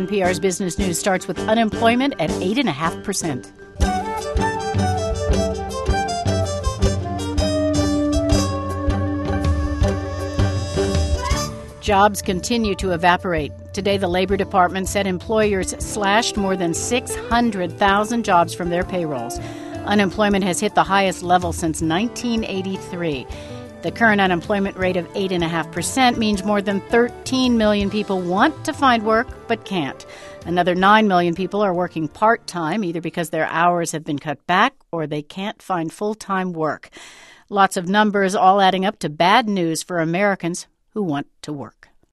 NPR's Business News starts with unemployment at 8.5%. Jobs continue to evaporate. Today, the Labor Department said employers slashed more than 600,000 jobs from their payrolls. Unemployment has hit the highest level since 1983. The current unemployment rate of 8.5% means more than 13 million people want to find work but can't. Another 9 million people are working part-time, either because their hours have been cut back or they can't find full-time work. Lots of numbers all adding up to bad news for Americans who want to work.